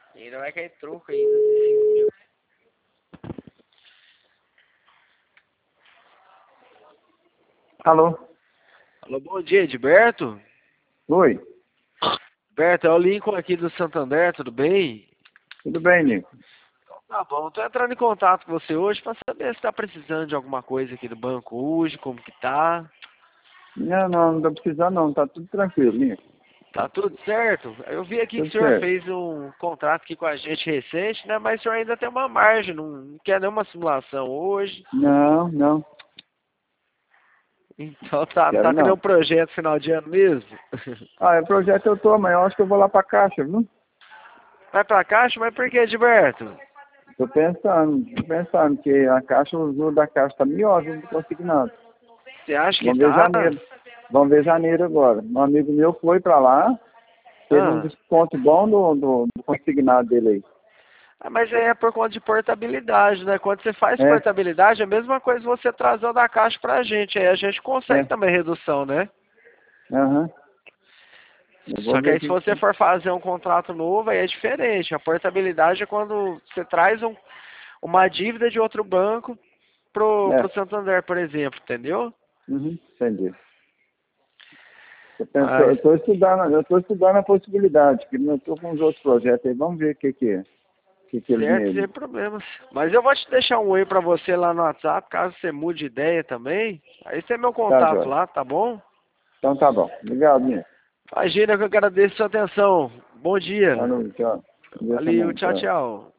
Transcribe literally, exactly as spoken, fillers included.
E ainda vai cair troco ainda de cinco mil. Alô? Alô, bom dia, Edberto? Oi, Edberto, é o Lincoln aqui do Santander, tudo bem? tudo bem, Nico? Tá bom, tô entrando em contato com você hoje pra saber se tá precisando de alguma coisa aqui do banco hoje, como que tá. Não, não, não tá precisando não, tá tudo tranquilo, Nico. Tá tudo certo? Eu vi aqui que o Tudo senhor certo. fez um contrato aqui com a gente recente, né? Mas o senhor ainda tem uma margem, não não quer nenhuma simulação hoje. Não, não, Então tá, quero tá com nenhum não. projeto final de ano mesmo? Ah, é projeto eu tô, mas eu acho que eu vou lá pra Caixa, viu? Vai pra caixa, mas por que, Edberto? Tô pensando, tô pensando que a Caixa, o juro da Caixa tá melhor, viu, do consignado. Você acha que Vamos ver tá? janeiro. Vamos ver janeiro agora. Um amigo meu foi pra lá, teve um Ah. desconto bom do, do, do consignado dele aí. Ah, mas aí é por conta de portabilidade, né? Quando você faz É, portabilidade, é a mesma coisa você trazer da caixa pra gente. Aí a gente consegue é, também redução, né? aham. Eu vou Só que ver aí se que... você for fazer um contrato novo, aí é diferente. A portabilidade é quando você traz um, uma dívida de outro banco pro, É, pro Santander, por exemplo, entendeu? uhum, entendi. Eu penso, eu Mas, estou estudando, eu estou estudando a possibilidade, que eu estou com os outros projetos aí, vamos ver o que que, que, que eles certo, sem me... problemas. Mas eu vou te deixar um oi pra você lá no WhatsApp, caso você mude de ideia também. Aí você é meu Tá, contato Jorge. lá, tá bom? Então tá bom. Obrigado, minha. Imagina que eu agradeço a sua atenção. Bom dia. Falou, tchau. Deus Valeu, também, tchau, tchau. tchau.